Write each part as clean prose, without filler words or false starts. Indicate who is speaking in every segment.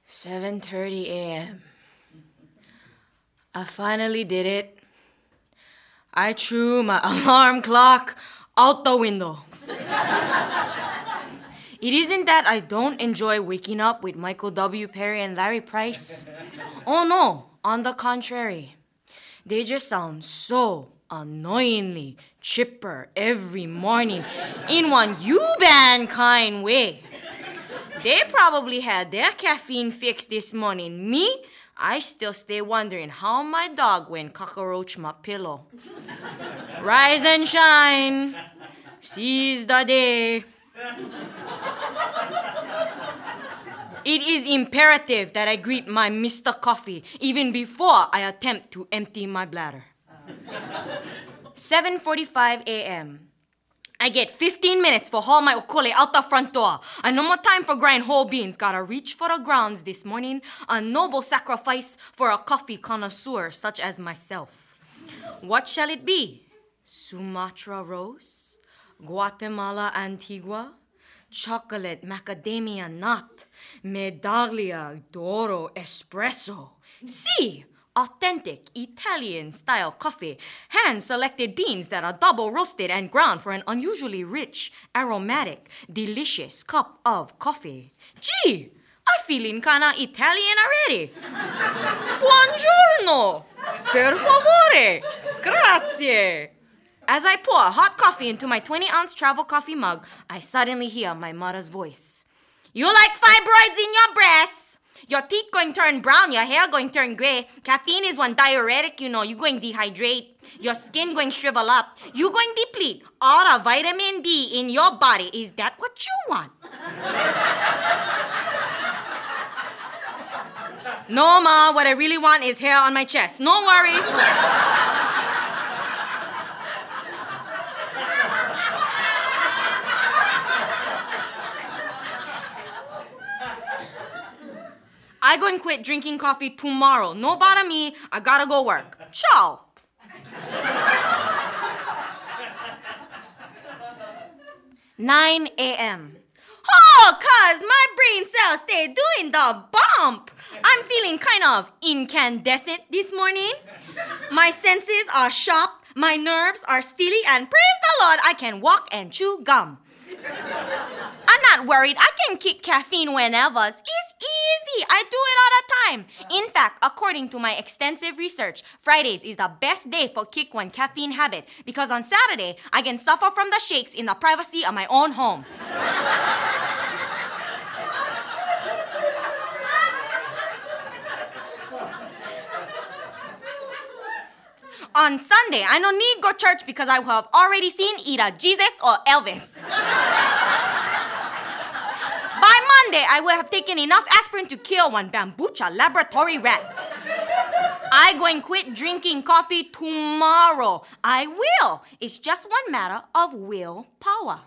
Speaker 1: 7:30 a.m. I finally did it. I threw my alarm clock out the window. It isn't that I don't enjoy waking up with Michael W. Perry and Larry Price. Oh no, on the contrary. They just sound so annoyingly chipper every morning in one U-band kind way. They probably had their caffeine fix this morning. Me, I still stay wondering how my dog went cockroach my pillow. Rise and shine. Seize the day. It is imperative that I greet my Mr. Coffee even before I attempt to empty my bladder. 7:45 a.m. I get 15 minutes for haul my okole out the front door. And no more time for grind whole beans. Gotta reach for the grounds this morning. A noble sacrifice for a coffee connoisseur such as myself. What shall it be? Sumatra Rose? Guatemala Antigua? Chocolate macadamia nut? Medaglia d'oro espresso? See! Authentic Italian-style coffee, hand-selected beans that are double roasted and ground for an unusually rich, aromatic, delicious cup of coffee. Gee, I'm feeling kinda Italian already. Buongiorno, per favore, grazie. As I pour hot coffee into my 20-ounce travel coffee mug, I suddenly hear my mother's voice. You like fibroids in your breasts? Your teeth going to turn brown, your hair going to turn gray. Caffeine is one diuretic, you going to dehydrate. Your skin going to shrivel up. You going to deplete all the vitamin D in your body. Is that what you want? No, Ma, what I really want is hair on my chest. No worry. I go and quit drinking coffee tomorrow. No bother me. I gotta go work. Ciao. 9 a.m. Oh, cuz my brain cells stay doing the bump. I'm feeling kind of incandescent this morning. My senses are sharp. My nerves are steely. And praise the Lord, I can walk and chew gum. I'm not worried. I can kick caffeine whenever. It's easy. I do it all the time. In fact, according to my extensive research, Fridays is the best day for kick one caffeine habit because on Saturday, I can suffer from the shakes in the privacy of my own home. On Sunday, I don't need go church because I have already seen either Jesus or Elvis. By Monday, I will have taken enough aspirin to kill one bambucha laboratory rat. I go and quit drinking coffee tomorrow. I will. It's just one matter of willpower.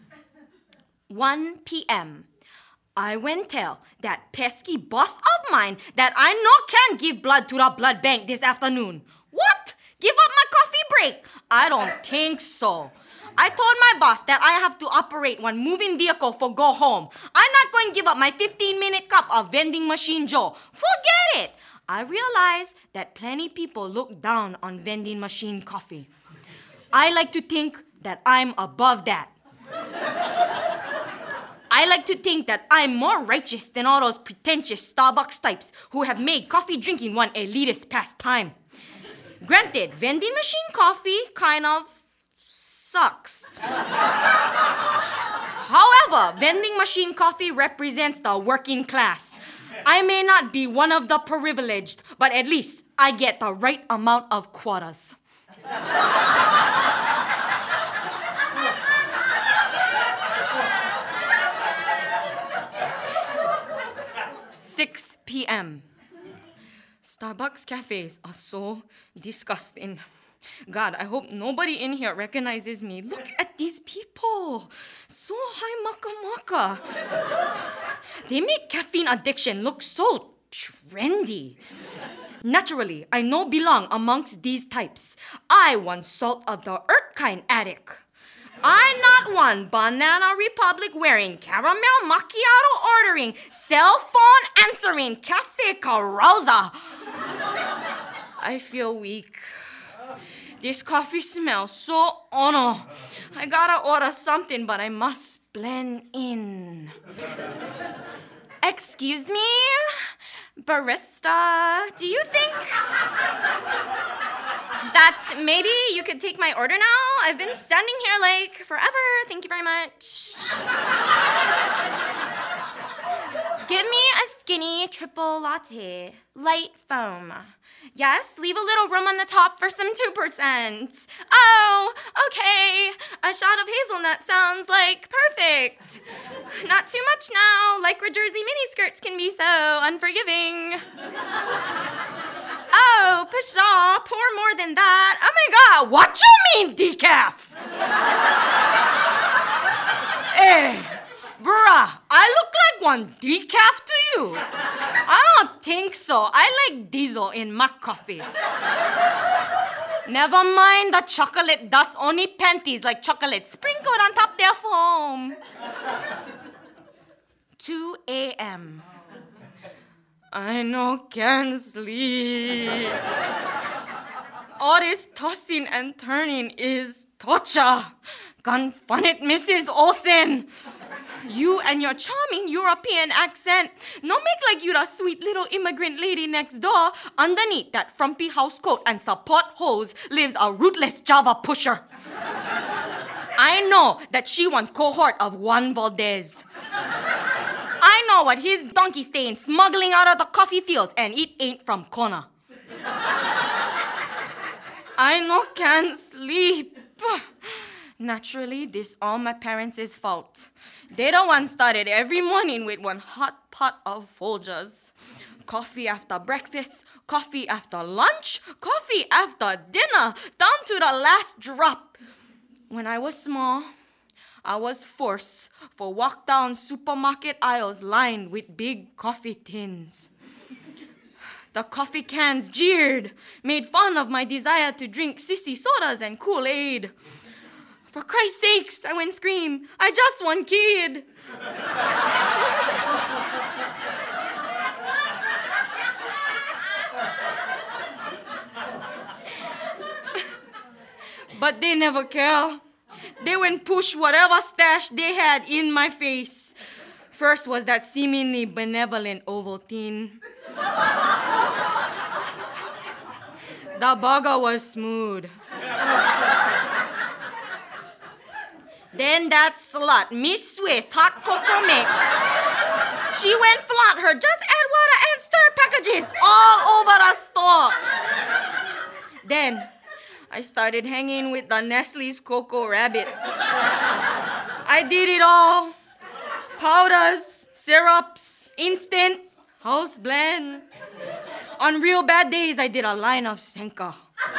Speaker 1: 1 p.m. I went tell that pesky boss of mine that I no can give blood to the blood bank this afternoon. What? Give up my coffee break? I don't think so. I told my boss that I have to operate one moving vehicle for go home. I'm not going to give up my 15-minute cup of vending machine Joe. Forget it. I realize that plenty people look down on vending machine coffee. I like to think that I'm above that. I like to think that I'm more righteous than all those pretentious Starbucks types who have made coffee drinking one elitist pastime. Granted, vending machine coffee kind of sucks. However, vending machine coffee represents the working class. I may not be one of the privileged, but at least I get the right amount of quotas. 6 p.m. Starbucks cafes are so disgusting. God, I hope nobody in here recognizes me. Look at these people. So high maka. They make caffeine addiction look so trendy. Naturally, I no belong amongst these types. I one salt of the earth kind addict. I'm not one Banana Republic wearing, caramel macchiato ordering, cell phone answering glycerin cafe carouser. I feel weak. This coffee smells so ono. I gotta order something, but I must blend in. Excuse me, barista, do you think that maybe you could take my order now? I've been standing here like forever. Thank you very much. Give me a skinny triple latte, light foam. Yes, leave a little room on the top for some 2%. Oh, okay. A shot of hazelnut sounds like perfect. Not too much now. Lycra jersey miniskirts can be so unforgiving. Oh, pshaw, pour more than that. Oh my God, what you mean decaf? Hey, bruh, I look like one decaf to you? I don't think so. I like diesel in my coffee. Never mind the chocolate dust, only panties like chocolate sprinkled on top their foam. 2 a.m. I can't sleep. All this tossing and turning is torture. Confound it, Mrs. Olsen. You and your charming European accent. No make like you the sweet little immigrant lady next door. Underneath that frumpy house coat and support hose lives a ruthless Java pusher. I know that she one cohort of Juan Valdez. I know what his donkey staying smuggling out of the coffee fields, and it ain't from Kona. I can't sleep. Naturally, this all my parents' fault. They the one started every morning with one hot pot of Folgers. Coffee after breakfast, coffee after lunch, coffee after dinner, down to the last drop. When I was small, I was forced to walk down supermarket aisles lined with big coffee tins. The coffee cans jeered, made fun of my desire to drink sissy sodas and Kool-Aid. For Christ's sakes, I went scream, I just want kid. But they never care. They went push whatever stash they had in my face. First was that seemingly benevolent Ovaltine. The burger was smooth. Then that slut, Miss Swiss hot cocoa mix. She went flaunt her just add water and stir packages all over the store. Then I started hanging with the Nestle's Cocoa Rabbit. I did it all. Powders, syrups, instant, house blend. On real bad days, I did a line of Senka.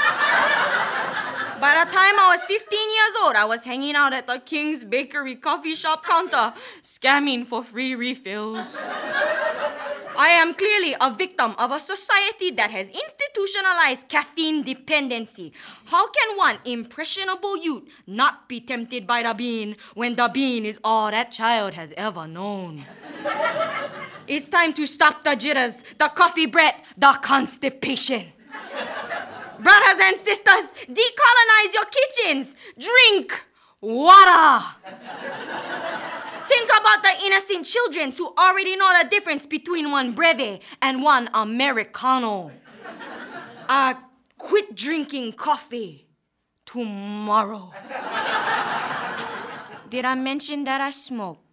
Speaker 1: By the time I was 15 years old, I was hanging out at the King's Bakery coffee shop counter, scamming for free refills. I am clearly a victim of a society that has institutionalized caffeine dependency. How can one impressionable youth not be tempted by the bean when the bean is all that child has ever known? It's time to stop the jitters, the coffee breath, the constipation. Brothers and sisters, decolonize your kitchens. Drink water. Think about the innocent children who already know the difference between one breve and one Americano. Quit drinking coffee tomorrow. Did I mention that I smoke?